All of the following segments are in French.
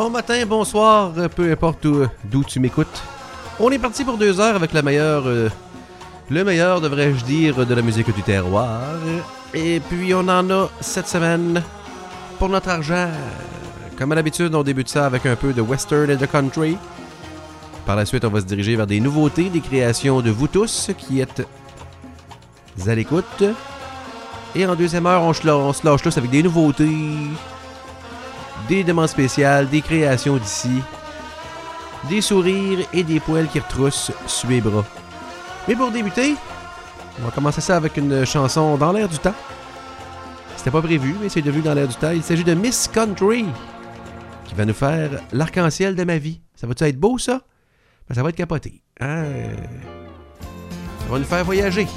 Bon matin, bonsoir, peu importe d'où tu m'écoutes. On est parti pour 2 heures avec le meilleur, devrais-je dire, de la musique du terroir. Et puis on en a cette semaine pour notre argent. Comme à l'habitude, on débute ça avec un peu de western et de country. Par la suite, on va se diriger vers des nouveautés, des créations de vous tous qui êtes à l'écoute. Et en deuxième heure, on se lâche tous avec des nouveautés, des demandes spéciales, des créations d'ici, des sourires et des poils qui retroussent sur les bras. Mais pour débuter, on va commencer ça avec une chanson dans l'air du temps. C'était pas prévu, mais c'est devenu dans l'air du temps. Il s'agit de Miss Country, qui va nous faire l'arc-en-ciel de ma vie. Ça va-tu être beau, ça? Ben, ça va être capoté. Hein? Ça va nous faire voyager.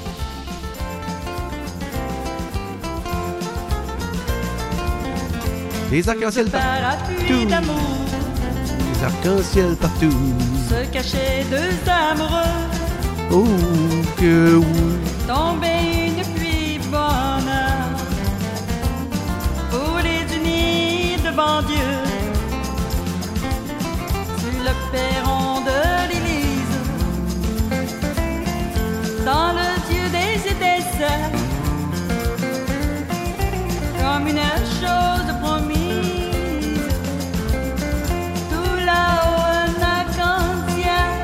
Les arcs-en-ciel partout. Les arcs-en-ciel partout. Se cachaient 2 amoureux. Oh, que oui. Tomber une pluie bonheur. Pour les unir devant Dieu. Sur le perron de l'église. Dans le Dieu des étincelles. Comme une chose promise. Tout là-haut un arc-en-ciel.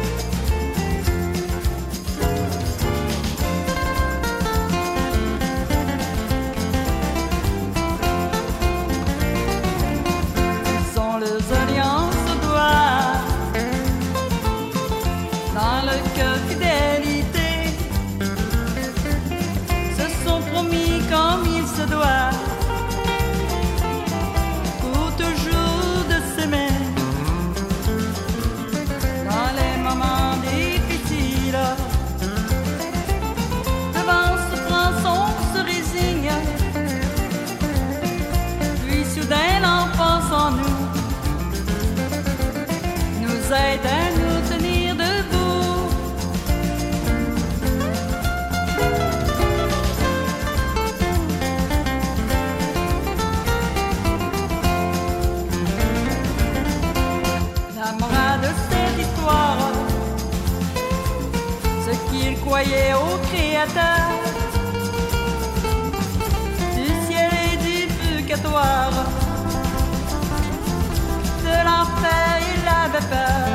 Ils ont leurs alliances au doigt. Dans le cœur fidélité. Se sont promis comme il se doit. Pour toujours de s'aimer. Dans les moments difficiles. Devant souffrance on se résigne. Puis soudain l'enfance en nous aide à nous tenir debout. La morale de cette histoire, ce qu'il croyait au Créateur, du ciel et du purgatoire, de l'enfer il avait peur.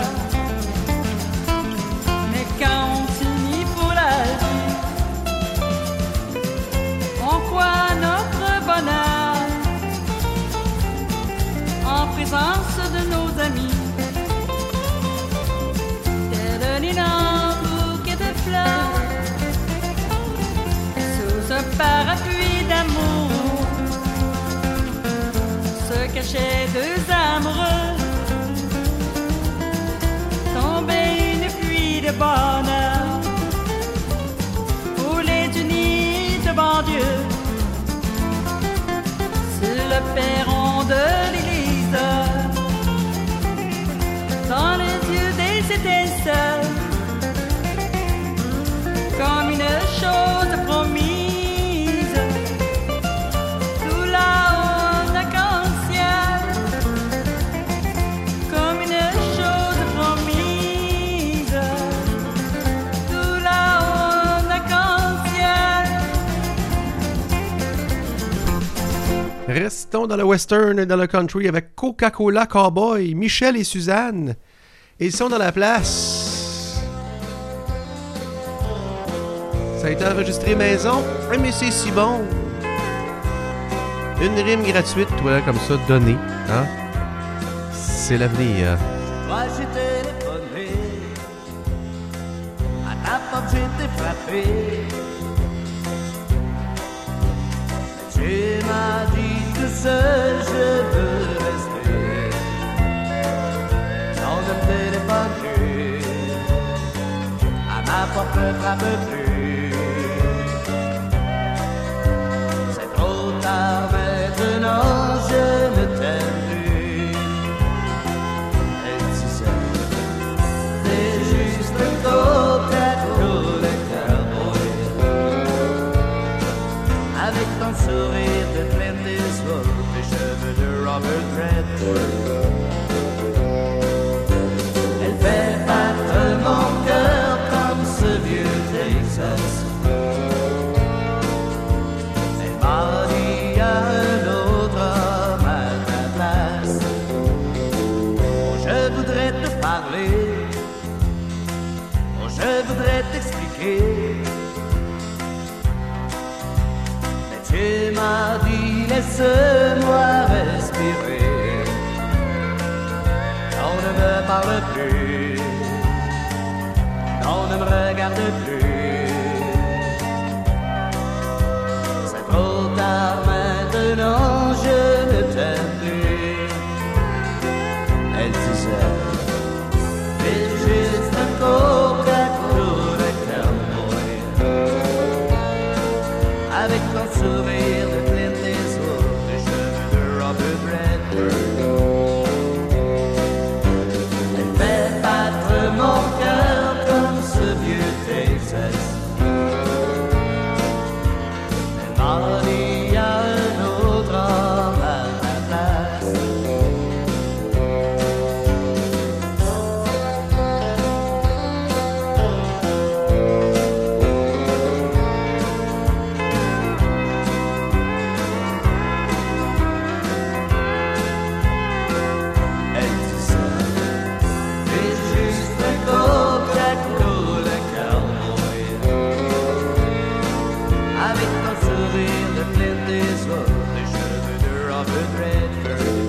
Mais quand on s'unit pour la vie, on croit à notre bonheur, en présence de nos amis. Tel un énorme bouquet de fleurs, sous un parapluie d'amour, se cachaient 2 amoureux. Tombait une pluie de bonheur pour les unis devant Dieu. Sur le perron de l'église, dans les yeux des étincelles, comme une chose promise. Tout là-haut un arc-en-ciel, comme une chose promise. Tout là-haut un arc-en-ciel. Restons dans le western et dans le country avec Coca-Cola Cowboy, Michel et Suzanne. Ils sont dans la place. Ça a été enregistré maison, mais c'est si bon. Une rime gratuite, voilà, comme ça, donnée. Hein? C'est l'avenir. Moi j'ai téléphoné, à ta porte j'étais frappé. Tu m'as dit que seul je veux rester. Non, ne téléphone plus, à ma porte ne frappe plus. C'est trop tard maintenant, je ne t'aime plus. Et tu sais, c'est juste un Coca-Cola Cowboy, avec ton sourire de plein d'espoir, tes cheveux de rock. Robert Redford. Elle fait battre mon cœur comme ce vieux Texas. Elle m'a dit à un autre homme à ta place. Oh, je voudrais te parler. Oh, je voudrais t'expliquer. Mais tu m'as dit laisse-moi respirer. On ne me parle plus. On ne me regarde plus. C'est trop tard maintenant, je ne t'aime plus. Elle disait, c'est juste un Coca-Cola cowboy. Avec ton sourire de Clint Eastwood, les cheveux de Robert Redford. Elle fait battre mon cœur comme ce vieux Texas. Elle m'a dit à un autre homme à ma place. Elle disait, c'est juste un Coca-Cola cowboy. Avec ton sourire de Clint Eastwood, les cheveux de Robert Redford.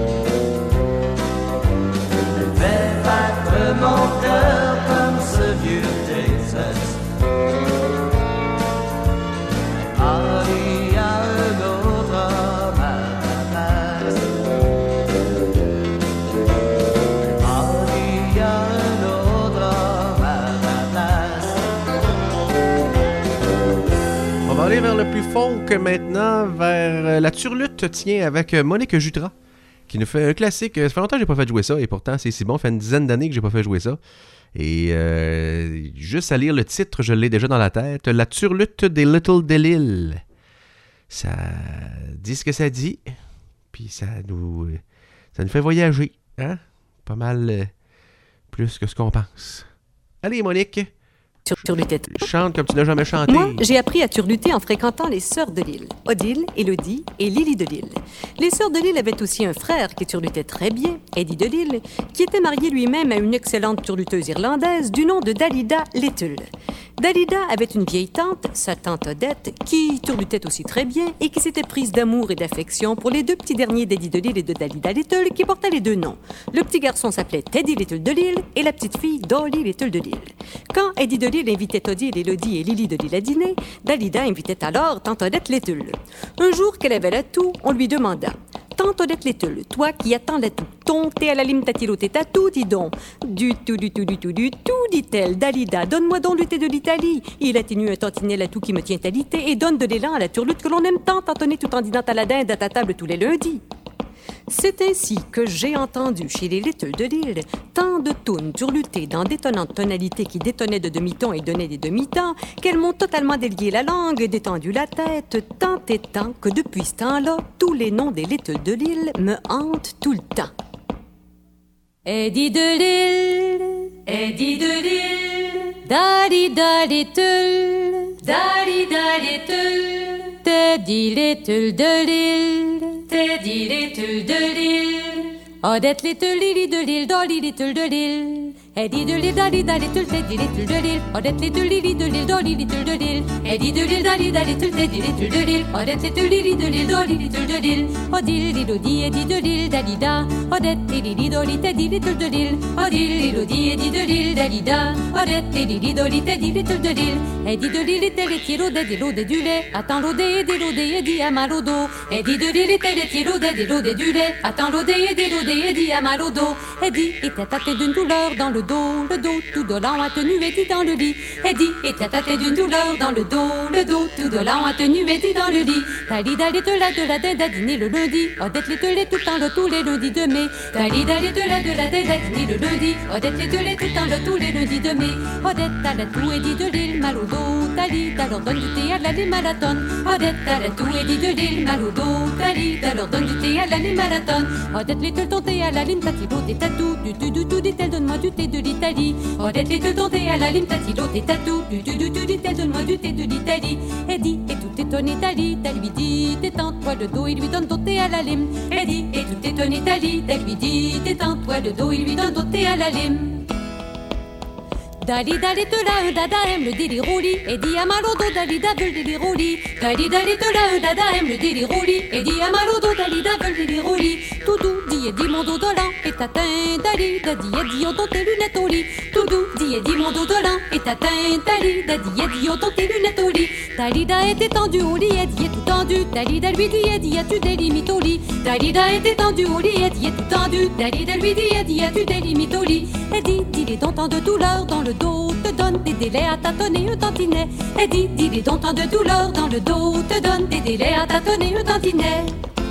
Elle fait battre mon cœur comme ce vieux Texas. Elle m'a dit à un autre homme à ma place. Elle m'a dit à un autre homme à ma place. On va aller vers le plus folk maintenant, vers la turlute, tiens, avec Monique Jutras, qui nous fait un classique. Ça fait longtemps que j'ai pas fait jouer ça, et pourtant c'est si bon, ça fait une dizaine d'années que j'ai pas fait jouer ça. Et juste à lire le titre, je l'ai déjà dans la tête. La turlute des Little Delille. Ça dit ce que ça dit, puis ça nous fait voyager, hein? Pas mal plus que ce qu'on pense. Allez, Monique, Turluter. chante comme tu n'as jamais chanté. Moi, j'ai appris à turluter en fréquentant les sœurs de Lille, Odile, Élodie et Lily de Lille. Les sœurs de Lille avaient aussi un frère qui turlutait très bien, Eddie de Lille, qui était marié lui-même à une excellente turluteuse irlandaise du nom de Dalida Little. Dalida avait une vieille tante, sa tante Odette, qui turlutait aussi très bien et qui s'était prise d'amour et d'affection pour les deux petits derniers d'Eddie de Lille et de Dalida Little qui portaient les deux noms. Le petit garçon s'appelait Teddy Little de Lille et la petite fille Dolly Little de Lille. Quand Eddie de Lille invitait Odile, Élodie et Lily de Lille à dîner, Dalida invitait alors tante Odette Little. Un jour qu'elle avait l'atout, on lui demanda: Tante Odette Little, toi qui attends l'atout, ton thé à la lime tatilo t'es tatou, dis donc. Du tout, dit-elle. Dalida, donne-moi donc le thé de l'Italie. Il atténue un tantinet l'atout qui me tient alité et donne de l'élan à la turlute que l'on aime tant entonner tout en dînant à la dinde à ta table tous les lundis. C'est ainsi que j'ai entendu chez les Little de Lille tant de tunes turlutées dans d'étonnantes tonalités qui détonnaient de demi-ton et donnaient des demi-temps qu'elles m'ont totalement délié la langue, détendu la tête, tant et tant que depuis ce temps-là, tous les noms des Little de Lille me hantent tout le temps. Eddie de Lille, Eddie de Lille, Dalida Little, Dalida Little, Teddy Little de Lille, Teddy Little de Lille, Odette Little, Lily de Lille, Dolly Little de Lille, Eddie de Lille, Dalida Little, Teddy Little de Lille, Odette Little, Lily de Lille, Dolly Little de Lille, Eddie de Lille, Dalida Little, Teddy Little de Lille, Odette Little, Lily de Lille, Dolly Little de Lille, Odile, Elodie, Eddie de Lille, Dalida, Odette et Lily, Dolly, Teddy Little de Lille, Odile, Elodie, Eddie de Lille, Dalida, Odette et Lily, Dolly, Teddy Little de Lille, Eddie de Lille était les l'odé, des l'odé du lait, attends l'odé, des l'odé, Eddie a mal au dos, Eddie de Lille était les l'odé, des l'odé du lait, attends l'odé, des l'odé, Eddie a mal au dos, Eddie était atteint d'une douleur dans le le dos tout dolent, atténué dans le lit. Eddie était atteint d'une douleur dans le dos tout dolent, atténué dans le lit. Dali dali de la dinde à dîner le lundi. Odette l'ételé tout le temps tous les lundis de mai. Dali dali de la dinde à dîner le lundi. Odette l'ételé tout le temps tous les lundis de mai. Odette à la tout Eddie de l'île, mal au dos. Dali d'alors donne du thé à la lime à la tonne. Odette à la tout Eddie de l'île, mal au dos. Dali d'alors donne du thé à la lime à la tonne. Odette l'ételé ton thé à la lime, tatilo t'es tatou. Du dit-elle, donne-moi du thé de l'Italie. Odette l'ételé ton thé à la lime, tatilo t'es tatou. Du dit-elle, donne-moi du thé de l'Italie. Eddie est tout étonné d'Ali, d'elle lui dit détends-toi le dos, il lui donne ton thé à la lime. Eddie est tout étonné d'Ali, d'elle lui dit détends-toi le dos, il lui donne ton thé à la lime. Dali dali de la un dada aime le délire au lit. Eddie a mal au dos, Dali da veut le délire au lit. Dali dali de la un dada aime le délire au lit. Eddie a mal au dos, Dali da veut le délire au lit. Doudou dit Eddie mon dos dolent est atteint. Dali da dit Eddie on tes lunettes au lit. Doudou dit Eddie mon dos dolent est atteint. Dali da dit Eddie on tes lunettes au lit. Dali da est étendu au lit, Eddie est tout tendu. Dali da lui dit Eddie as-tu des limites au lit. Dali da est étendu au lit, Eddie est tout tendu. Dali da lui dit Eddie as-tu des limites au lit. Eddie dit les dons tant de douleur dans le dos te donne des délais à tâtonner un tantinet. Eddie dit les dons tant de douleur dans le dos te donne des délais à tâtonner un tantinet.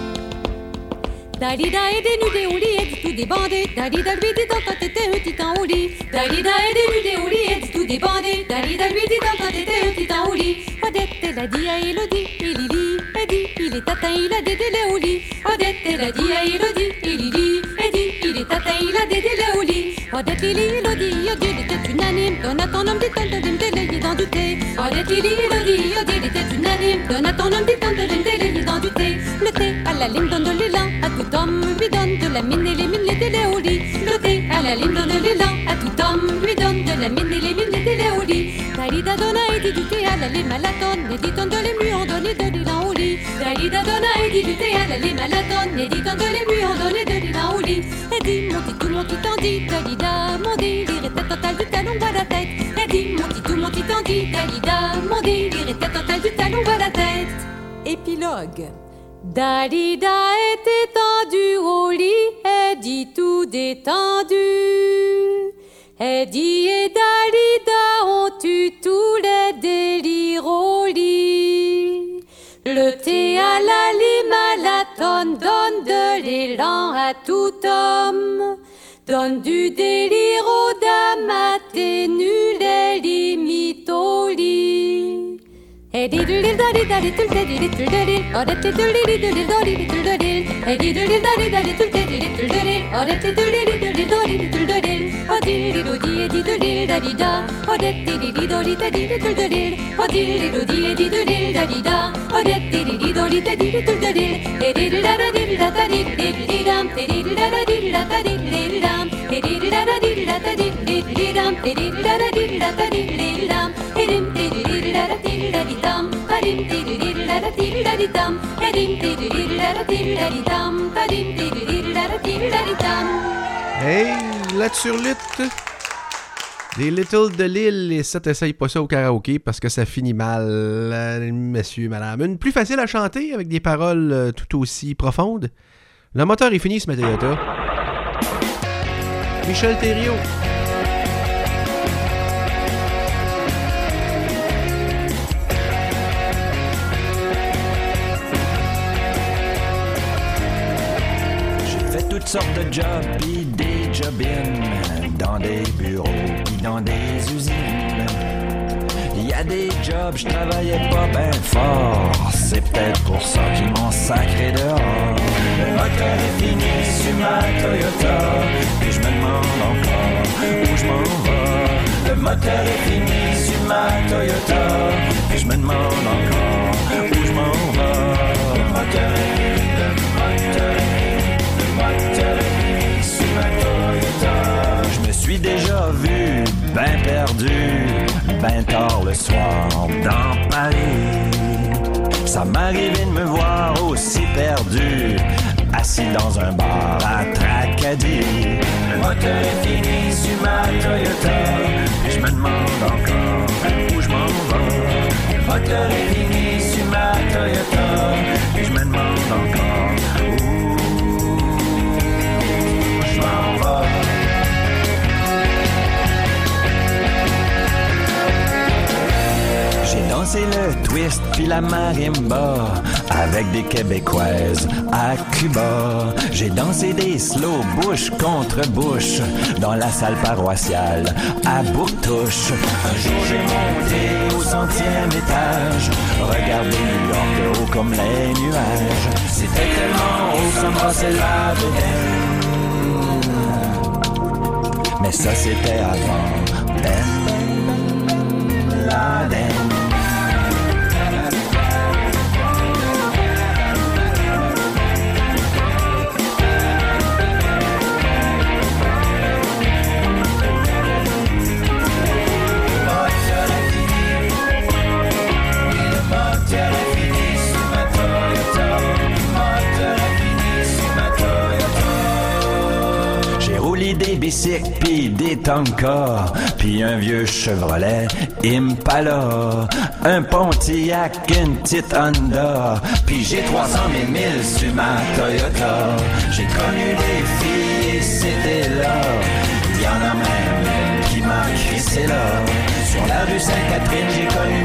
Dalida est dénudée au lit, Eddie tout débandé. Dalida lui dit dans ta t'étais un titan au lit. Dalida est dénudée au lit, Eddie tout débandé. Dalida lui dit dans ta t'étais un titan au lit. Odette elle a dit à Elodie et Lily. Eddie il est atteint, il a des délais au lit. Odette elle a dit à Elodie et Lily. Eddie il est atteint, il a des délais au lit. Odette Lily Elodie, Odile était unanime. Donne à ton homme des tonnes de lime délayé dans du thé. Odette Lily Elodie, Odile était unanime. Donne à ton homme des tonnes de lime délayé dans du thé. Le thé à la lime donne de l'élan à tout homme, lui donne de la mine et les mines, les délais au lit. Le thé à la lime donne de l'élan à tout homme, lui donne de la mine et les mines, les délais au lit. Dalida donna et dit du thé à la lime à la tonne, et dit tonnes de les lui ont donné de l'élan au lit. Dalida donna et dit du thé à la lime à la tonne, et dit tonnes de les lui ont donné de l'élan au lit. Et dit mon petit tandis, Dalida, mon délire était total du talon à la tête. Et dit mon petit tandis, Dalida, mon délire était total du talon à la tête. Épilogue. Dalida est étendue au lit, Eddie tout détendu. Eddie et Dalida ont eu tous les délires au lit. Le thé à la lime à la tonne donne de l'élan à tout homme. Donne du délire aux dames, atténue les limites au lit. Eddie doodle daddy daddy tul daddy tul daddy, Odette doodle doodle daddy tul daddy, Eddie doodle daddy daddy tul daddy tul daddy, Odette doodle doodle daddy tul daddy, Odile doodle Eddie doodle daddy da, Odette doodle doodle daddy tul daddy, Odile doodle Eddie doodle daddy da, Odette doodle doodle daddy tul daddy, Eddie da da di da da di di dam, Eddie da da di da da di dam, Eddie da da di da da di dam, Eddie da da di da da di dam, Eddie da da di da di dam, padim tididid da da tidid da di dam, edim tididid da da tidid da di dam, padim tididid da da tidid da di dam. Hey, la turlute des Little de Lille, et ça, t'essayes pas ça au karaoké parce que ça finit mal, messieurs, madame. Une plus facile à chanter avec des paroles tout aussi profondes. Le moteur est fini, ce Toyota. Michel Thériault. Toutes sortes de jobs, pis des job-in, dans des bureaux, pis dans des usines. Y a des jobs, j'travaillais pas ben fort, c'est peut-être pour ça qu'ils m'ont sacré dehors. Le moteur est fini sur ma Toyota, et je me demande encore où je m'en vais. Le moteur est fini sur ma Toyota, et je me demande encore où je m'en vais. Le moteur est sur ma Toyota. Je me suis déjà vu ben perdu, ben tard le soir dans Paris. Ça m'arrivait de me voir aussi perdu, assis dans un bar à Tracadie. Le moteur est fini sur ma Toyota, et je me demande encore où je m'en vais. Le moteur est fini sur ma Toyota, et je me demande encore où je m'en vais. twist puis la marimba avec des Québécoises à Cuba. J'ai dansé des slow bouche contre bouche dans la salle paroissiale à Bourtouche. Un jour j'ai monté au 100e étage, regardé New York de haut comme les nuages. C'était tellement haut, ça me brossait la bedaine. Mais ça c'était avant Ben Laden. Des bicycles pis des Tonka pis un vieux Chevrolet Impala, un Pontiac, une petite Honda pis j'ai 300 000 milles sur ma Toyota. J'ai connu des filles et c'était là, y'en a même qui m'a crissé là. Sur la rue Sainte-Catherine j'ai connu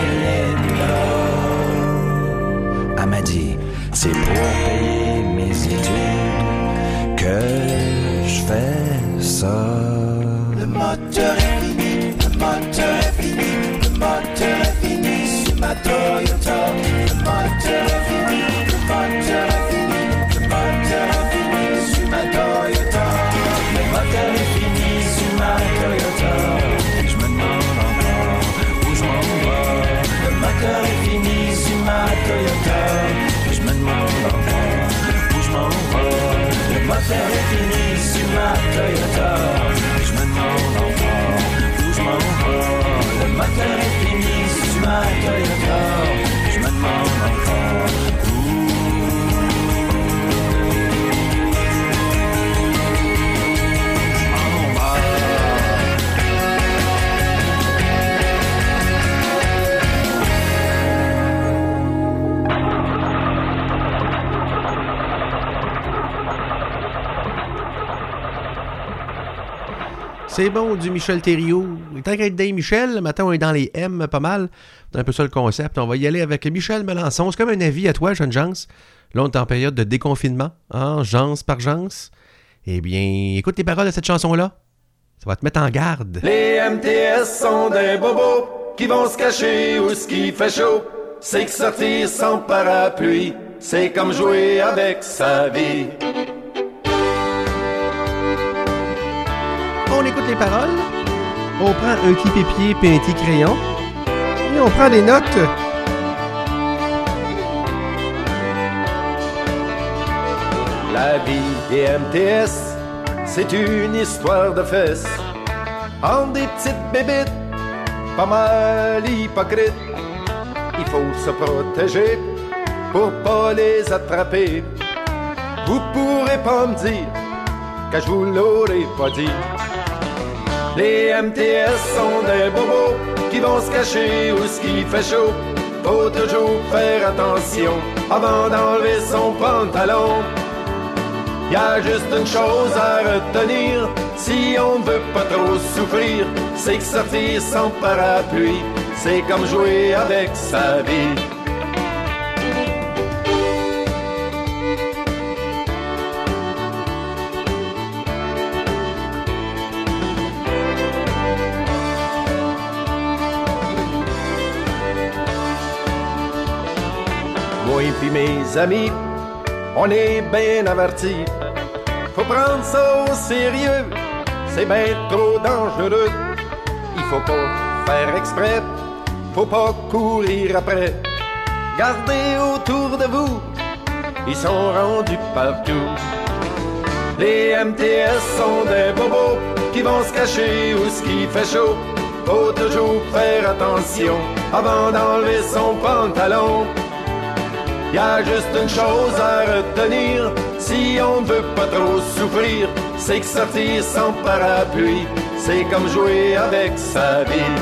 Mélinda. Elle m'a dit c'est pour payer mes études que je fais ça. Le moteur est fini, le moteur est fini, le moteur est fini sur ma Toyota. Le moteur est fini, le moteur est fini, le moteur est fini sur ma Toyota. Le moteur est fini sur ma Toyota. Je me demande encore où je m'en vais. Le moteur est fini sur ma Toyota. Je me demande encore où je m'en vais. Le moteur est fini sur ma Toyota. Je me demande encore où je m'en vais. Le moteur est fini sur ma Toyota. Je me demande encore où je m'en vais. C'est bon, du Michel Thériault. Tant qu'à être Dave Michel, maintenant on est dans les M pas mal. C'est un peu ça le concept. On va y aller avec Michel Melançon. C'est comme un avis à toi, jeune Jance. Là, on est en période de déconfinement, hein, Jance par Jance. Eh bien, écoute les paroles de cette chanson-là. Ça va te mettre en garde. Les MTS sont des bobos qui vont se cacher où ce qui fait chaud. C'est que sortir sans parapluie, c'est comme jouer avec sa vie. On écoute les paroles, on prend un petit papier puis un petit crayon, et on prend des notes. La vie des MTS, c'est une histoire de fesses. En des petites bébites, pas mal hypocrites. Il faut se protéger pour pas les attraper. Vous pourrez pas me dire que je vous l'aurais pas dit. Les MTS sont des bobos qui vont se cacher où ce qui fait chaud. Faut toujours faire attention avant d'enlever son pantalon. Y a juste une chose à retenir, si on ne veut pas trop souffrir, c'est que sortir sans parapluie, c'est comme jouer avec sa vie. Moi et puis mes amis, on est bien avertis. Faut prendre ça au sérieux, c'est bien trop dangereux. Il faut pas faire exprès, faut pas courir après. Gardez autour de vous, ils sont rendus partout. Les MTS sont des bobos qui vont se cacher où ce qui fait chaud. Faut toujours faire attention avant d'enlever son pantalon. Y a juste une chose à retenir, si on ne veut pas trop souffrir, c'est que sortir sans parapluie, c'est comme jouer avec sa vie.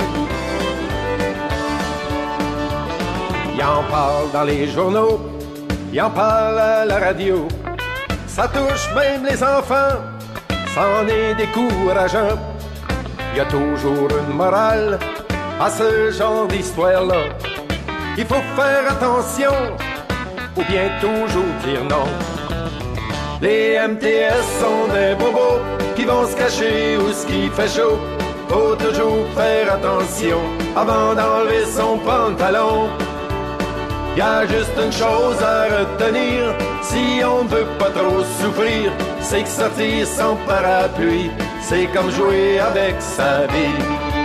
Y en parle dans les journaux, il en parle à la radio. Ça touche même les enfants, c'en est décourageant. Il y a toujours une morale à ce genre d'histoire-là. Il faut faire attention, ou bien toujours dire non. Les MTS sont des bobos qui vont se cacher où ce qui fait chaud. Faut toujours faire attention avant d'enlever son pantalon. Y a juste une chose à retenir, si on ne veut pas trop souffrir, c'est que sortir sans parapluie, c'est comme jouer avec sa vie.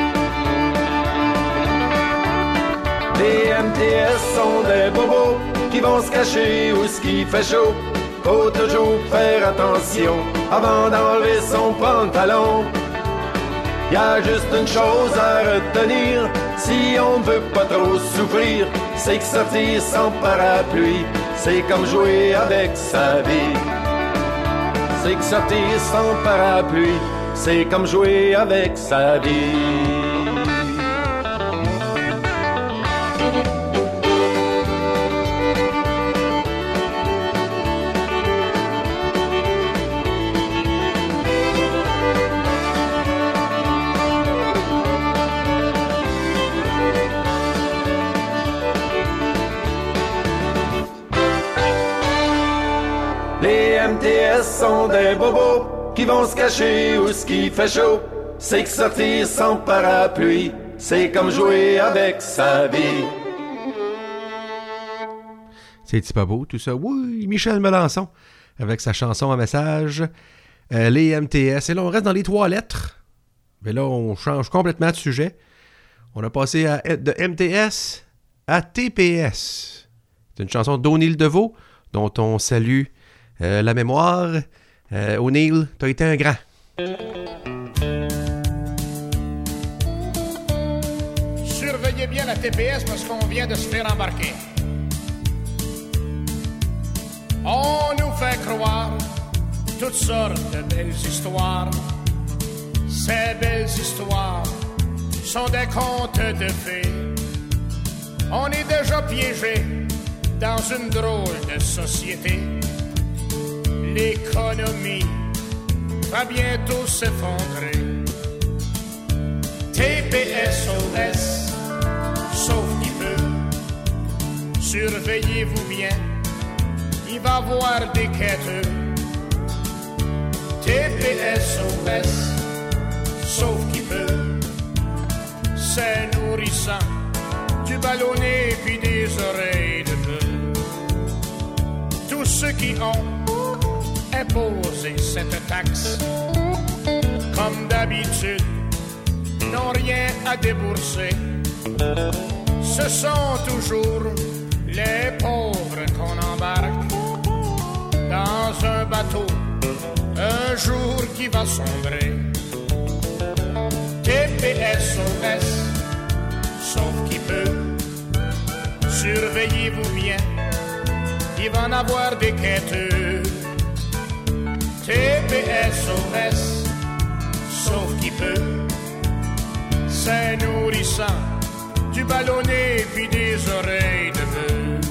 Les MTS sont des bobos qui vont se cacher où ce qui fait chaud. Faut toujours faire attention avant d'enlever son pantalon. Y a juste une chose à retenir, si on ne veut pas trop souffrir, c'est que sortir sans parapluie, c'est comme jouer avec sa vie. C'est que sortir sans parapluie, c'est comme jouer avec sa vie. MTS sont des bobos qui vont se cacher où ce qui fait chaud. C'est que sortir sans parapluie, c'est comme jouer avec sa vie. C'est pas beau tout ça. Oui, Michel Melançon avec sa chanson à message. Les MTS. Et là, on reste dans les 3 lettres. Mais là, on change complètement de sujet. On a passé de MTS à TPS. C'est une chanson d'O'Neill DeVoe dont on salue la mémoire. O'Neill, t'as été un grand. Surveillez bien la TPS parce qu'on vient de se faire embarquer. On nous fait croire toutes sortes de belles histoires. Ces belles histoires sont des contes de fées. On est déjà piégé dans une drôle de société. L'économie va bientôt s'effondrer. TPSOS, sauf qui peut. Surveillez-vous bien, il va y avoir des quêteux. TPSOS, sauf qui peut. C'est nourrissant, du ballonnet puis des oreilles de bœuf. Tous ceux qui ont imposer cette taxe, comme d'habitude, n'ont rien à débourser. Ce sont toujours les pauvres qu'on embarque dans un bateau, un jour qui va sombrer. TPSOS, sauf qui peut. Surveillez-vous bien, il va en avoir des quêteux. TPSOS, sauf qui peut. C'est nourrissant, du ballonnet puis des oreilles de bœuf.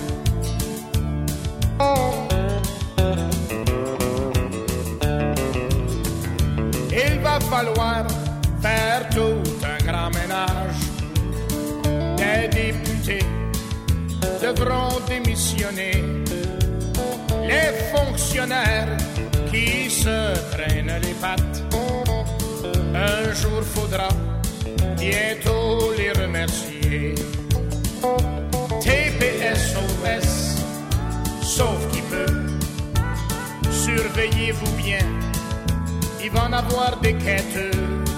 Il va falloir faire tout un grand ménage. Des députés devront démissionner. Les fonctionnaires qui se traînent les pattes, un jour faudra bientôt les remercier. TPSOS, sauf qui peut. Surveillez-vous bien, il va en avoir des quêteux.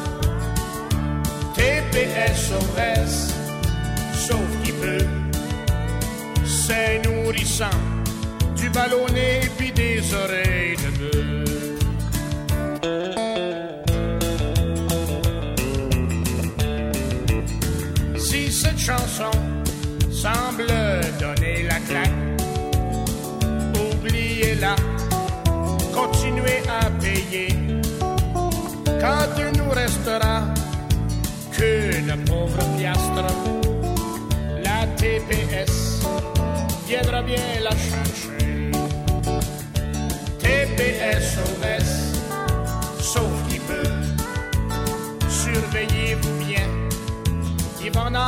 TPSOS, sauf qui peut. C'est nourrissant, du ballonnet puis des oreilles de bœuf. Si cette chanson semble donner la claque, oubliez-la, continuez à payer. Quand il nous restera qu'une pauvre piastre, la TPS viendra bien la chercher.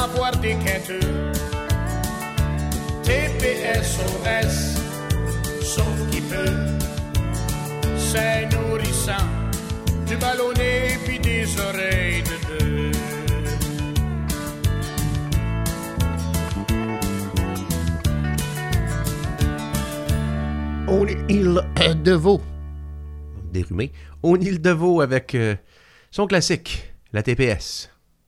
avoir des quêteux. TPSOS, sauf qui peut. C'est nourrissant, du ballonné puis des oreilles de bœuf. On est île de Vaud. Dérumé. On est île de Vaud avec son classique, la TPS.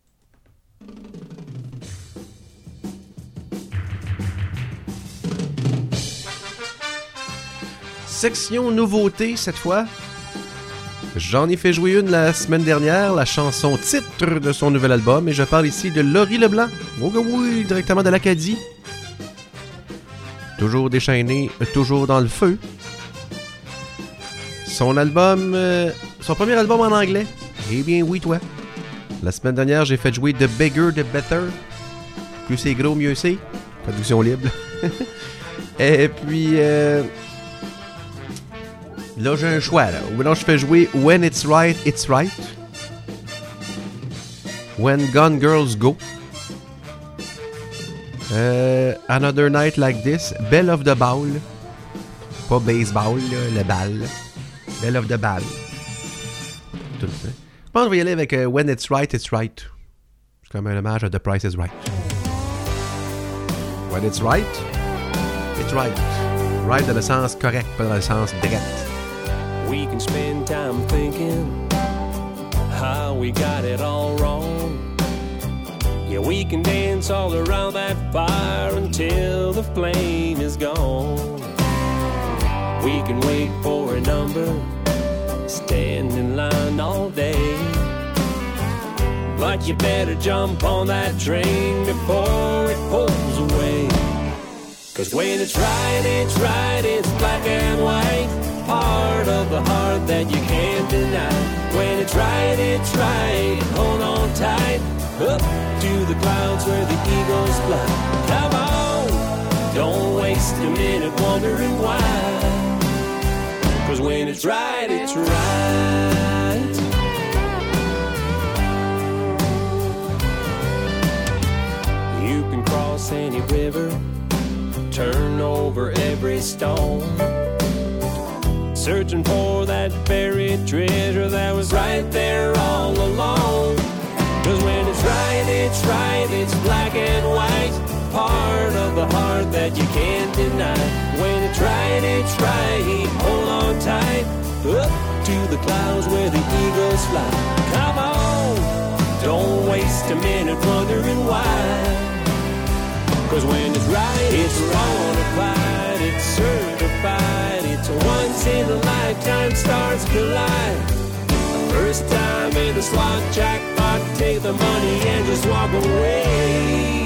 Section nouveauté cette fois. J'en ai fait jouer une la semaine dernière, la chanson titre de son nouvel album, et je parle ici de Laurie Leblanc. Oh oui, directement de l'Acadie. Toujours déchaîné, toujours dans le feu. Son album, son premier album en anglais. Eh bien oui, toi. La semaine dernière, j'ai fait jouer The Bigger, The Better. Plus c'est gros, mieux c'est. Traduction libre. Et puis, là, j'ai un choix, là. Ou alors, je fais jouer When It's Right, It's Right. When Gone Girls Go. Another Night Like This. Belle of the Ball. Pas baseball, là, le bal. Belle of the Ball. Tout ça. Je pense qu'on va y aller avec When It's Right, It's Right. C'est comme un hommage à The Price is Right. When it's right, it's right. Right dans le sens correct, pas dans le sens direct. We can spend time thinking how we got it all wrong. Yeah, we can dance all around that fire until the flame is gone. We can wait for a number, stand in line all day. But you better jump on that train before it pulls away. 'Cause when it's right, it's black and white. Part of the heart that you can't deny. When it's right, hold on tight. Up to the clouds where the eagles fly. Come on, don't waste a minute wondering why. 'Cause when it's right, it's right. You can cross any river, turn over every stone, searching for that buried treasure that was right there all along. 'Cause when it's right, it's black and white. Part of the heart that you can't deny. When it's right, hold on tight. Up to the clouds where the eagles fly. Come on, don't waste a minute wondering why. 'Cause when it's right, it's bonafide, it's certified. It's a once-in-a-lifetime stars collide. The first time in the slot jackpot, take the money and just walk away.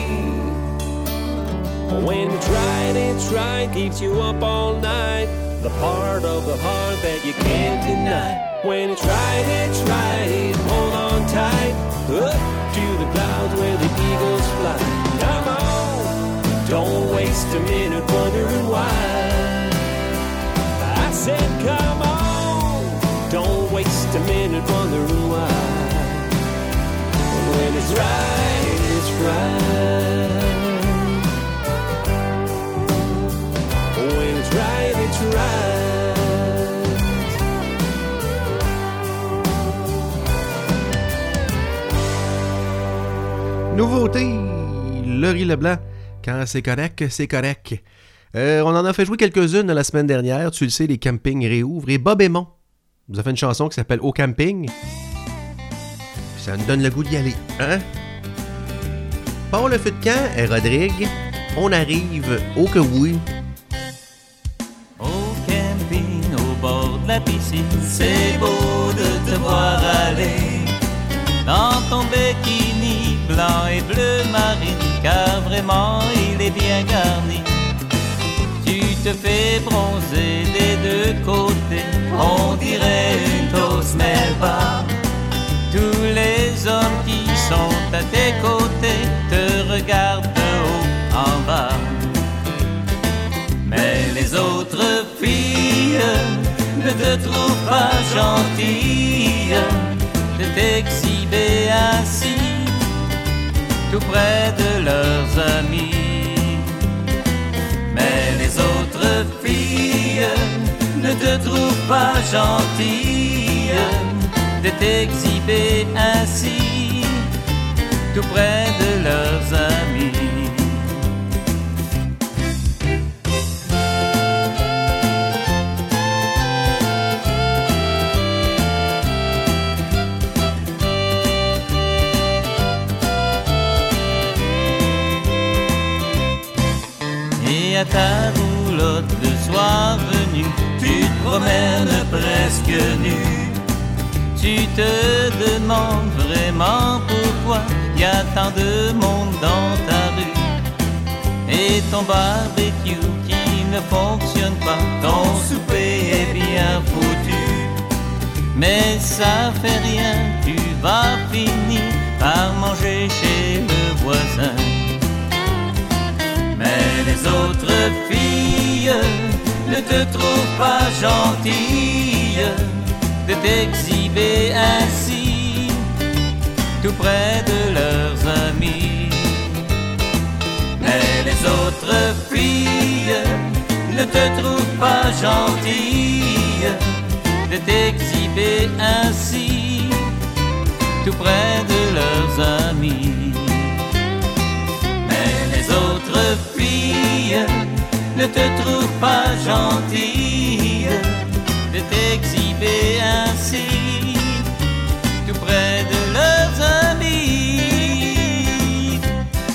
When it's right, keeps you up all night. The part of the heart that you can't deny. When it's right, hold on tight. Up to the clouds where the eagles fly. Come on, don't waste a minute wondering why. I said come on, don't waste a minute wondering why. When it's right, it's right. When it's right, it's right. Nouveauté, Laurie Leblanc. Quand c'est correct, c'est correct. On en a fait jouer quelques-unes la semaine dernière. Tu le sais, les campings réouvrent. Et Bob Aymon nous a fait une chanson qui s'appelle Au camping. Puis ça nous donne le goût d'y aller. Hein? Pour le feu de camp et Rodrigue, on arrive au que oui. Au camping, au bord de la piscine, c'est beau de te voir aller dans ton bikini blanc et bleu marine, car vraiment il est bien garni. Tu te fais bronzer des deux côtés, on dirait une toast Melba. Tous les hommes qui sont à tes côtés te regardent de haut en bas. Mais les autres filles ne te trouvent pas gentille de t'exhiber ainsi. tout près de leurs amis. Mais les autres filles ne te trouvent pas gentille de t'exhiber ainsi, tout près de leurs amis. Et à ta roulotte le soir venu, tu te promènes presque nu. Tu te demandes vraiment pourquoi y a tant de monde dans ta rue. Et ton barbecue qui ne fonctionne pas, ton souper est bien foutu. Mais ça fait rien, tu vas finir par manger chez le voisin. Mais les autres filles ne te trouvent pas gentille de t'exhiber ainsi, tout près de leurs amis. Mais les autres filles ne te trouvent pas gentille de t'exhiber ainsi, tout près de leurs amis. Mais les autres filles ne te trouvent pas gentille de t'exhiber ainsi, tout près de leurs amis.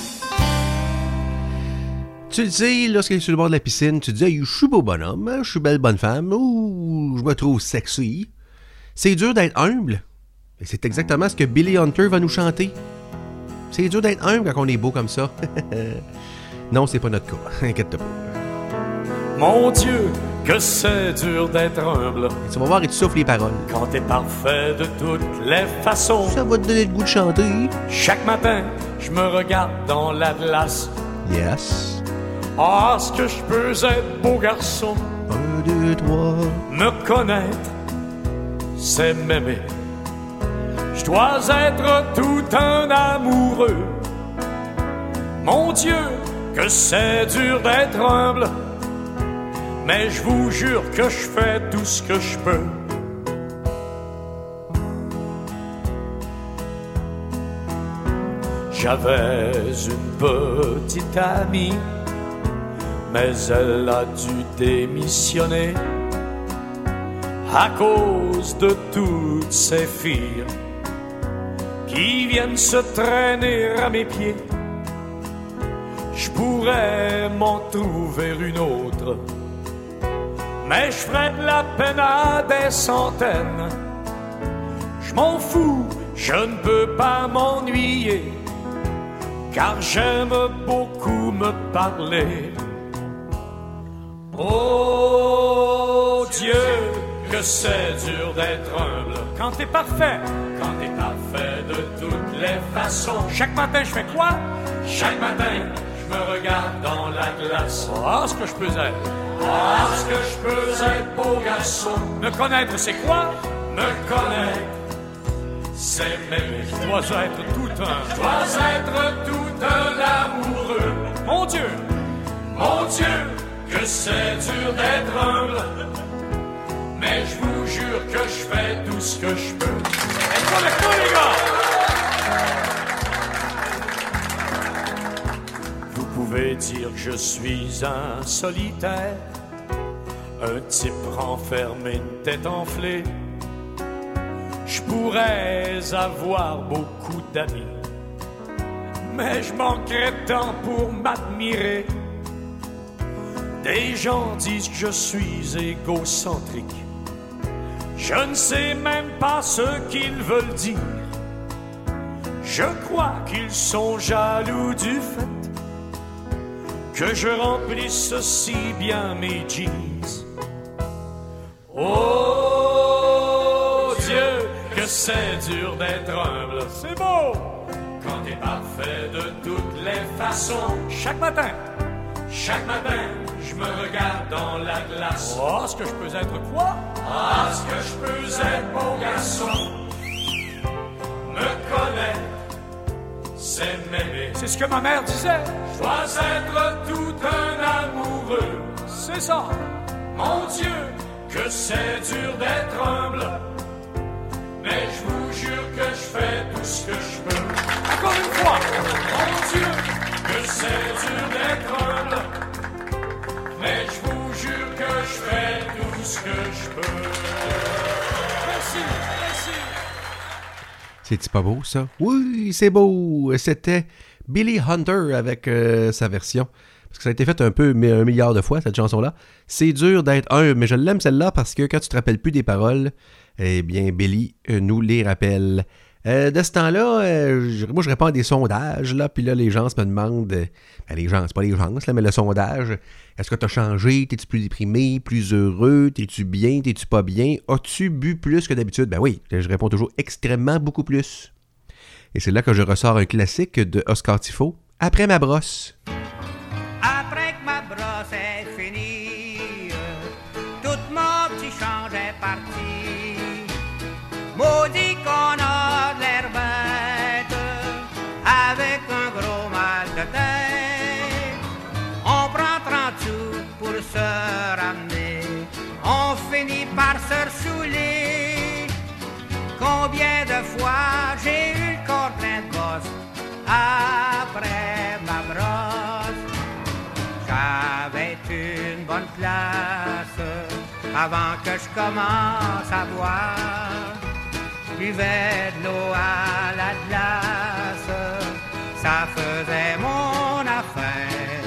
Tu le sais, lorsqu'il est sur le bord de la piscine, tu dis hey, je suis beau bonhomme, je suis belle bonne femme, ou je me trouve sexy. C'est dur d'être humble. Et c'est exactement ce que Billy Hunter va nous chanter. C'est dur d'être humble quand on est beau comme ça. Non, c'est pas notre cas. Inquiète-toi pas. Mon Dieu, que c'est dur d'être humble. Et tu vas voir et tu souffles les paroles. Quand t'es parfait de toutes les façons. Ça va te donner le goût de chanter. Chaque matin, je me regarde dans la glace. Yes. Ah, est-ce que je peux être beau garçon? 1, 2, 3. Me connaître, c'est m'aimer. Je dois être tout un amoureux. Mon Dieu, que c'est dur d'être humble. Mais je vous jure que je fais tout ce que je peux. J'avais une petite amie, mais elle a dû démissionner à cause de toutes ces filles qui viennent se traîner à mes pieds. Je pourrais m'en trouver une autre, mais je ferais de la peine à des centaines. Je m'en fous, je ne peux pas m'ennuyer, car j'aime beaucoup me parler. Oh Dieu, que c'est dur d'être humble. Quand t'es parfait, quand t'es parfait de toutes les façons. Chaque matin je fais quoi? Chaque matin je me regarde dans la glace. Ah, ce que je peux être. Ah, ce que je peux être, beau garçon. Me connaître, c'est quoi? Me connaître, c'est m'aimer. Je dois être tout un. Je dois être tout un amoureux. Mon Dieu, que c'est dur d'être humble. Mais je vous jure que je fais tout ce que je peux. Êtes-vous avec moi, les gars? Vous pouvez dire que je suis un solitaire, un type renfermé, une tête enflée. Je pourrais avoir beaucoup d'amis, mais je manquerais de temps pour m'admirer. Des gens disent que je suis égocentrique. Je ne sais même pas ce qu'ils veulent dire. Je crois qu'ils sont jaloux du fait que je remplisse si bien mes jeans. Oh Dieu, que c'est dur d'être humble. C'est beau quand t'es parfait de toutes les façons. Chaque matin, je me regarde dans la glace. Oh, est-ce que je peux être quoi? Ah, est-ce que je peux être beau garçon? Me connaître, c'est m'aimer. C'est ce que ma mère disait. Je dois être tout un amoureux. C'est ça. Mon Dieu, que c'est dur d'être humble. Mais je vous jure que je fais tout ce que je peux. Encore une fois. Mon Dieu, que c'est dur d'être humble. Mais je vous jure que je fais tout ce que je peux. Merci, merci. C'est-tu pas beau, ça? Oui, c'est beau! C'était Billy Hunter avec sa version. Parce que ça a été fait un peu 1 milliard de fois, cette chanson-là. C'est dur d'être humble, mais je l'aime celle-là parce que quand tu te rappelles plus des paroles, eh bien, Billy nous les rappelle. De ce temps-là, moi, je réponds à des sondages, là, puis là, les gens se me demandent... les gens, c'est pas les gens, là, mais le sondage, est-ce que t'as changé? T'es-tu plus déprimé, plus heureux? T'es-tu bien? T'es-tu pas bien? As-tu bu plus que d'habitude? Ben oui, je réponds toujours extrêmement beaucoup plus. Et c'est là que je ressors un classique de Oscar Tifo, Après ma brosse. Après que ma brosse est finie, tout mon petit change est parti. Maudit qu'on a de l'air bête, avec un gros mal de tête. On prend 30 sous pour se ramener, on finit par se ressouler. Combien de fois j'ai eu le corps plein de bosses après ma brosse. J'avais une bonne place avant que je commence à boire. Buvais de l'eau à la glace, ça faisait mon affaire.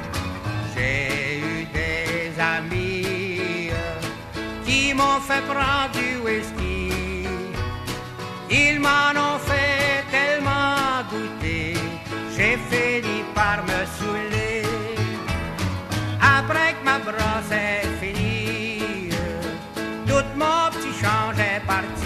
J'ai eu des amis qui m'ont fait prendre du whisky. Ils m'en ont fait tellement goûter, j'ai fini par me saouler. Après que ma brosse est finie, tout mon petit change est parti.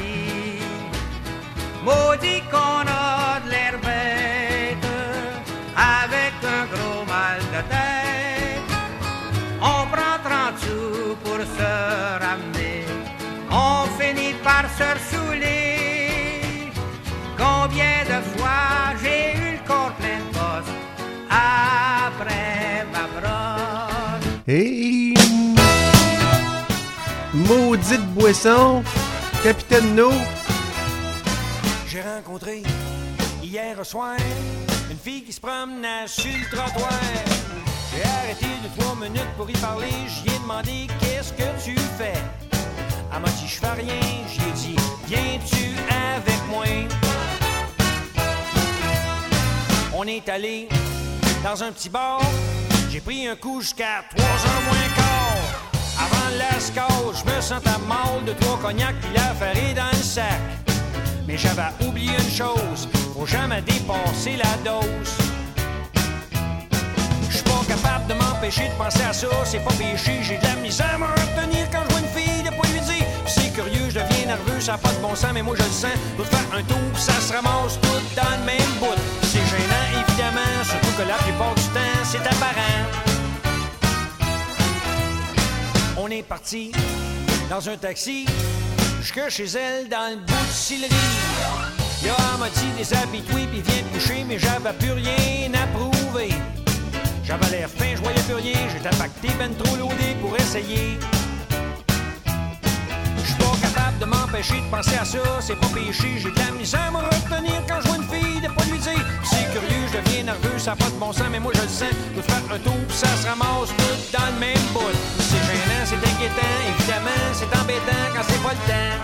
Maudit qu'on a de l'air bête, avec un gros mal de tête. On prend 30 sous pour se ramener, on finit par se ressouler. Combien de fois j'ai eu le corps plein de bosses après ma brosse. Et... maudite boisson, Capitaine No. J'ai rencontré hier au soir une fille qui se promenait sur le trottoir. J'ai arrêté de 3 minutes pour y parler. J'y ai demandé qu'est-ce que tu fais. Elle m'a dit je fais rien. J'y ai dit viens-tu avec moi. On est allé dans un petit bar. J'ai pris un coup jusqu'à 3h moins quart. Avant le lascar, je me sentais mal de 3 cognacs puis l'affaire est dans le sac. Mais j'avais oublié une chose, faut jamais dépasser la dose. J'suis pas capable de m'empêcher de penser à ça, c'est pas péché, j'ai de la misère à me retenir quand je vois une fille de pas lui dire. C'est curieux, je deviens nerveux, ça a pas de bon sens, mais moi je le sens. Pour faire un tour, ça se ramasse tout dans le même bout. C'est gênant évidemment, surtout que la plupart du temps, c'est apparent. On est parti dans un taxi jusque chez elle dans le bout de Sillery. Là, elle m'a dit déshabille-toi pis viens te coucher, mais j'avais plus rien à prouver. J'avais l'air fin, je voyais plus rien, j'étais pacté ben trop loadé pour essayer. J'suis pas capable de m'empêcher de penser à ça, c'est pas péché, j'ai de la misère à me retenir quand je vois une fille de pas lui dire. C'est curieux, je deviens nerveux, ça a pas de bon sens, mais moi je le sens. Faut faire un tour pis ça se ramasse tout dans le même bout. C'est gênant, c'est inquiétant, évidemment, c'est embêtant quand c'est pas le temps.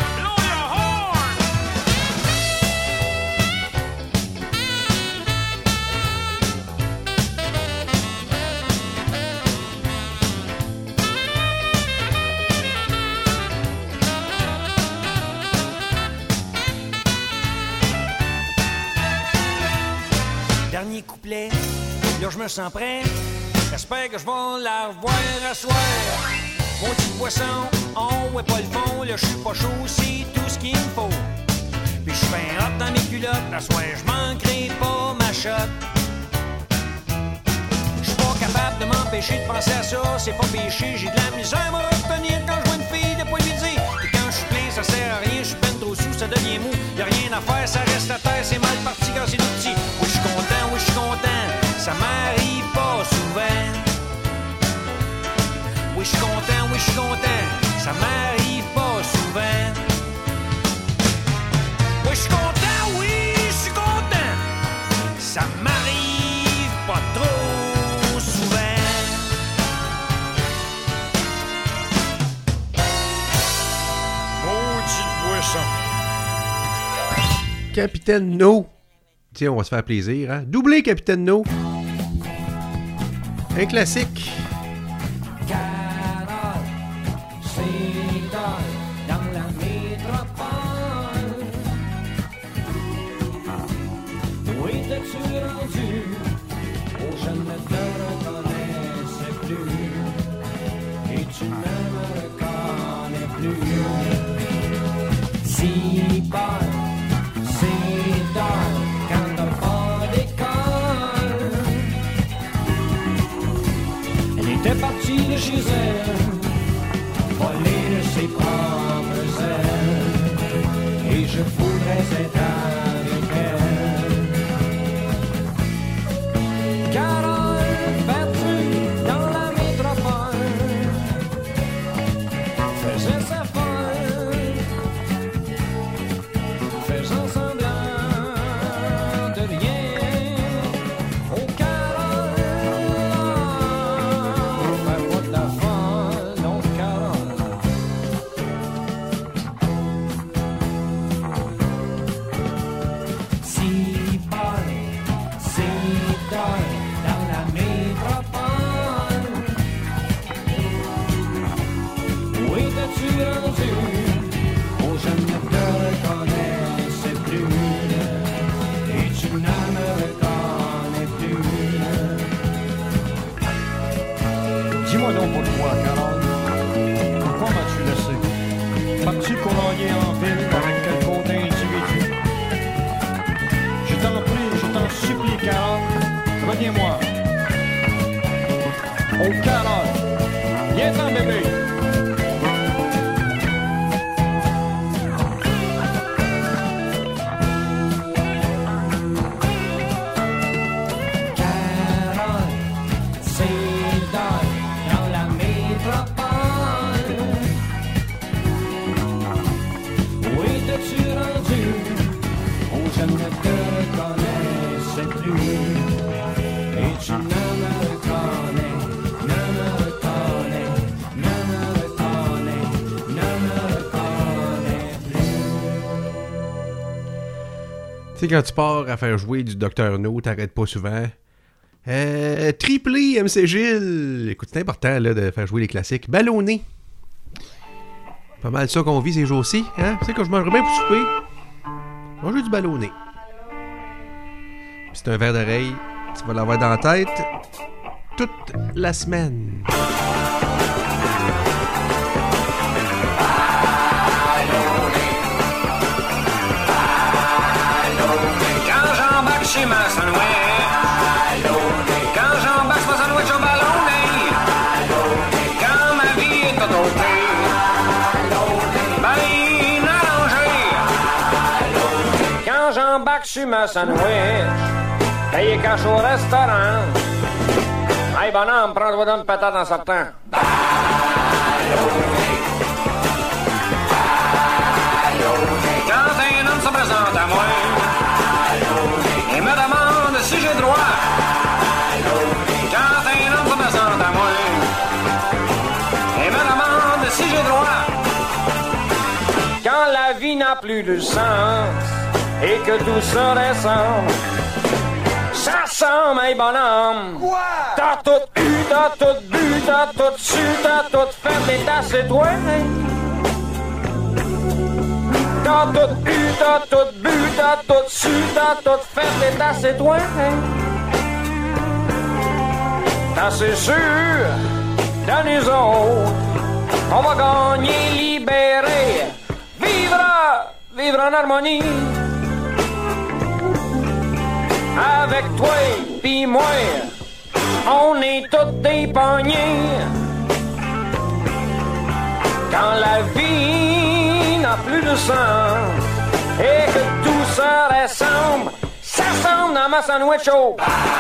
Dernier couplet, là je me sens prêt. J'espère que je vais la revoir à soir. Mon petit poisson, on est pas le fond. Là je suis pas chaud, c'est tout ce qu'il me faut. Puis je suis bien hot dans mes culottes. À soir je manquerai pas ma shot. Je suis pas capable de m'empêcher de penser à ça. C'est pas péché, j'ai de la misère à me retenir quand je vois une fille de pas lui dire. Et quand je suis plein, ça sert à rien. Je suis ben trop sous, ça devient mou. Y'a rien à faire, ça reste à terre. C'est mal parti quand c'est tout petit. Capitaine No. Tiens, on va se faire plaisir, hein? Doublé Capitaine No. Un classique. Carole, c'est dans la métropole. Où étais-tu rendu? Oh, je ne te reconnaissais plus. Et tu ne me reconnais plus. Si Paul, c'est dans quand t'as pas d'école. Elle était partie de chez elle, volée de ses propres ailes. Et je voudrais être avec elle. Carole, perdue dans la métropole, faisait sa folle, faisant semblant de rien. Oh Carole, fais pas de la folle, non Carole. Si Paul, c'est dans la métropole. Où étais-tu rendu? Oh, je ne te reconnaissais plus. Et tu ne me reconnais plus. Dis-moi donc pourquoi, Carole. Pourquoi m'as-tu laissé? M'as-tu colorié en ville avec quelque autre individu? Je t'en prie, je t'en supplie, Carole. Reviens-moi. Oh, Carole, viens-t'en, bébé. Carole, c'est dans la métropole. Où étais-tu rendu? Oh, je ne te reconnaissais plus. Et tu ne me reconnais, ne me reconnais, ne me reconnais, ne me reconnais plus. Tu sais, quand tu pars à faire jouer du Dr. No, t'arrêtes pas souvent. Triplé, MC Gilles. Écoute, c'est important là, de faire jouer les classiques. Ballonné. Pas mal ça qu'on vit ces jours-ci. Hein? Tu sais, quand je mangerais bien pour souper, manger du ballonné. Puis c'est un verre d'oreille. Tu vas l'avoir dans la tête toute la semaine. Quand j'embarque chez ma sandwich, quand j'embarque ma sandwich au ballonné, quand ma vie est tout ôtée, bien arrangée. Quand j'embarque chez ma sandwich, payé cash au restaurant. Hey bonhomme, prends-toi d'une patate en sortant. Quand un homme se présente à moi et me demande si j'ai droit. Quand un homme se présente à moi et me demande si j'ai droit. Quand la vie n'a plus de sens et que tout se ressemble. Ça ressemble, hey bonhomme. Quoi? T'as tout eu, t'as tout bu, t'as tout su, t'as tout fait, mais t'as c'est toi. T'as tout eu, t'as tout bu, t'as tout su, t'as tout fait, mais t'as c'est toi. T'as c'est sûr, dans nous autres, on va gagner, libérer, vivre en harmonie. Avec toi pis moi, on est tous des pognets. Quand la vie n'a plus de sens et que tout se ressemble, ça semble dans ma sandwich au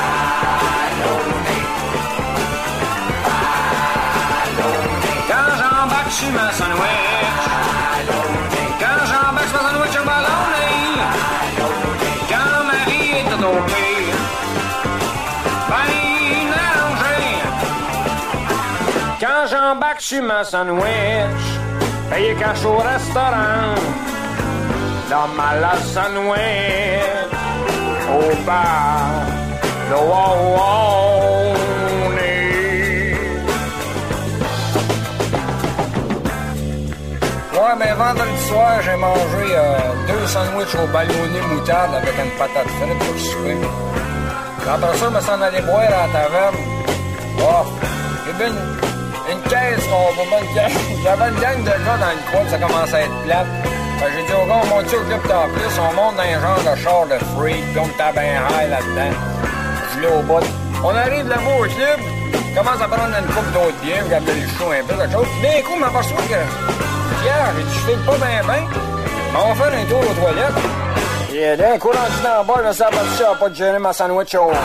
quand j'embarque sur ma sandwich, quand j'embarque sur ma sandwich au ballonné, quand ma vie est tout OK, bien arrangé. Quand j'embarque sur ma sandwich, payé cash au restaurant. dans ma lasagne au bar de Wawone. Ouais, mais vendredi soir, j'ai mangé 2 sandwichs au ballonné moutarde avec une patate frite pour le souper. Après ça, je me suis en allé boire à la taverne. Oh, j'ai bu une caisse, pas une caisse. J'avais une gang de gars dans le coin, ça commençait à être plate. Fait que j'ai dit au gars, on monte-tu au club en plus? On monte dans un genre de char de freak, puis on était bien high là-dedans. Je l'ai au bout. On arrive là-bas au club, commence à prendre une coupe d'autres bières, regarder le show un peu, quelque chose. Puis d'un coup, je m'aperçois que Pierre, j'ai dit, je file pas bien. On va faire un tour aux toilettes. Et d'un coup, rendu dans le bas, je me suis aperçu que pas de gérer ma sandwich au...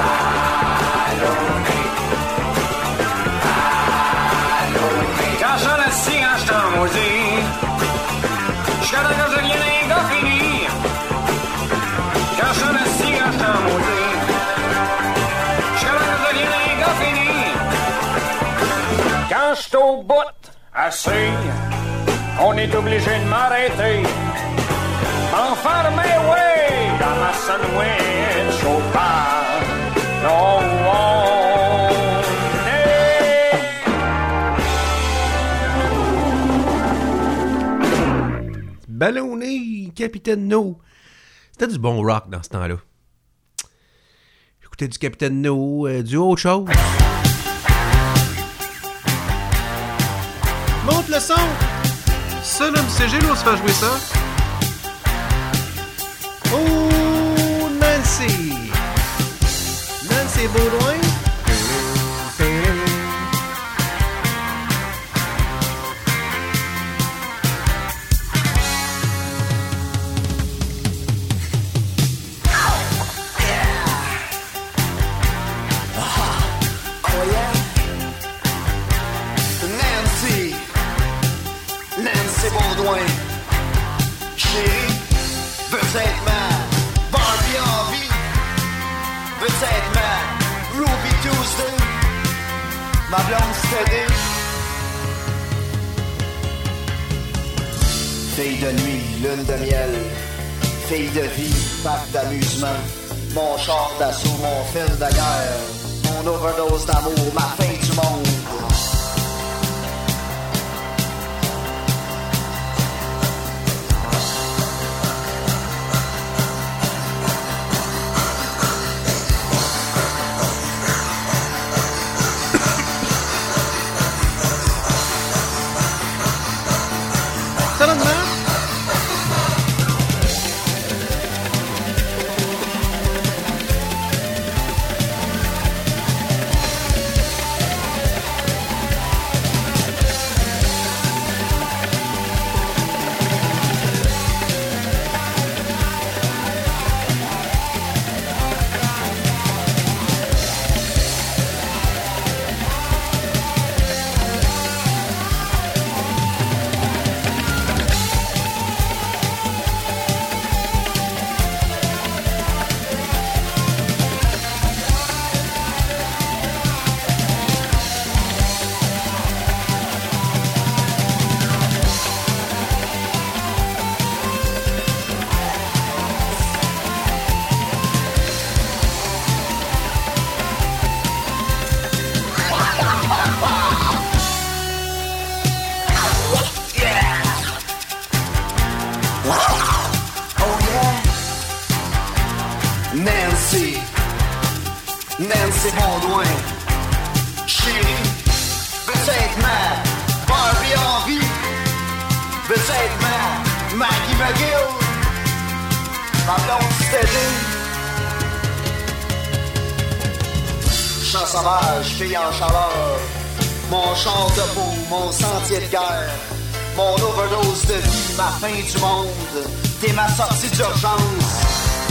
Quand je suis assis, quand je suis en maudit, je suis quand je deviens un gars fini. Quand je suis assis, quand je suis en maudit, je suis quand je deviens un gars fini. Quand je suis au bout, assis, on est obligé de m'arrêter. M'enfermer, ouais, dans ma sandwich au bar. Oh, Ballonné, Capitaine No. C'était du bon rock dans ce temps-là. J'écoutais du Capitaine No, du autre chose. Monte le son! Ça, là, MCG, là, on se fait jouer ça. Oh, Nancy! Nancy Baudouin. Nancy Baudouin, chérie, veux-tu être ma Barbie en vie? Veux-tu être ma Ruby Tuesday? Ma blonde stédée? Fille de nuit, lune de miel, fille de vie, parc d'amusement, mon char d'assaut, mon fil de guerre, mon overdose d'amour, ma fin du monde. Nancy Baudouin, chérie, veux-tu être ma Barbie en vie? Veux-tu être ma Maggie McGill? Ma blonde stédée? Chant sauvage, fille en chaleur, mon char de peau, mon sentier de guerre, mon overdose de vie, ma fin du monde, t'es ma sortie d'urgence.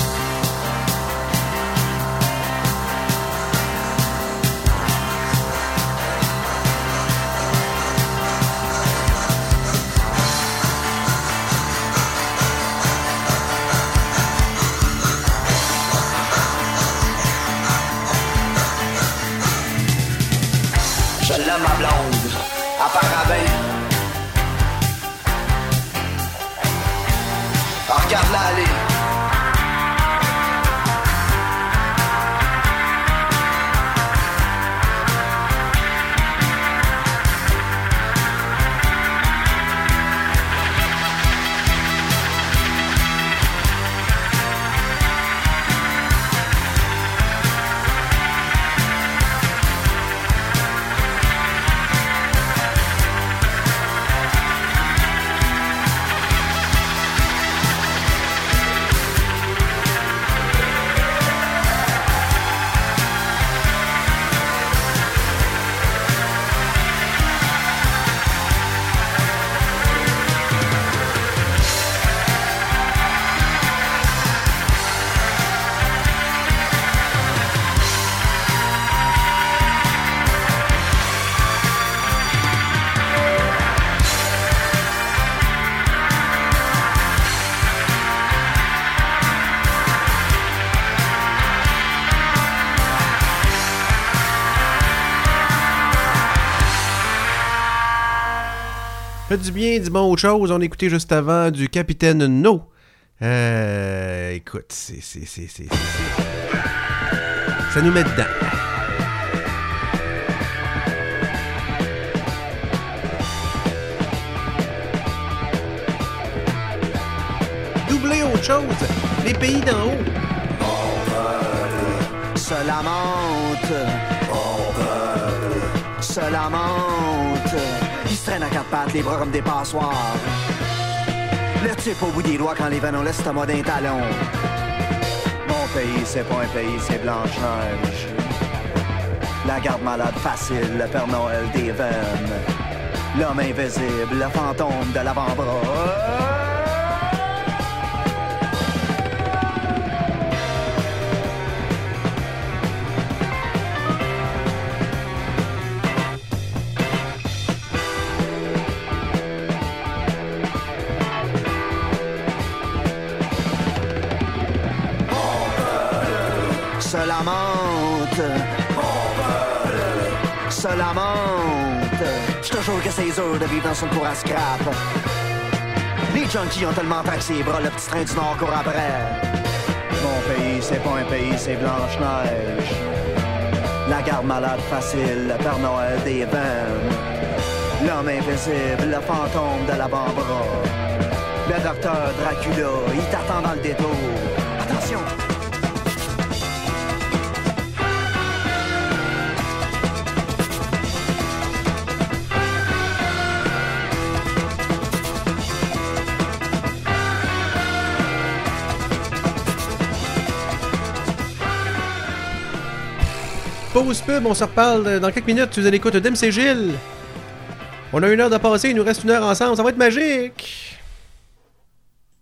Je l'aime ma blonde, à Parabin. Regarde-la aller. Fait du bien, dis-moi autre chose. On a écouté juste avant du Capitaine No. Écoute, c'est... Ça nous met dedans. Doubler autre chose. Les pays d'en haut. Se lamente. Se lamente. Ils se traînent à quatre pattes, les bras comme des passoires. Le type au bout des doigts quand les veines ont l'estomac d'un talon. Mon pays, c'est pas un pays, c'est Blanche-Neige. La garde malade facile, le Père Noël des veines. L'homme invisible, le fantôme de l'avant-bras. Se lamente, se lamente. Je te jure que c'est dur de vivre dans son cour à scrap. Les junkies ont tellement traxé les bras, le petit train du Nord court après. Mon pays, c'est pas un pays, c'est Blanche-Neige. La garde malade facile, le Père Noël des veines. L'homme invisible, le fantôme de l'avant-bras. Le docteur Dracula, il t'attend dans le détour. Attention! Pause pub, on se reparle dans quelques minutes. Tu es à l'écoute d'MC Gilles. On a 1 heure de passer, il nous reste 1 heure ensemble, ça va être magique!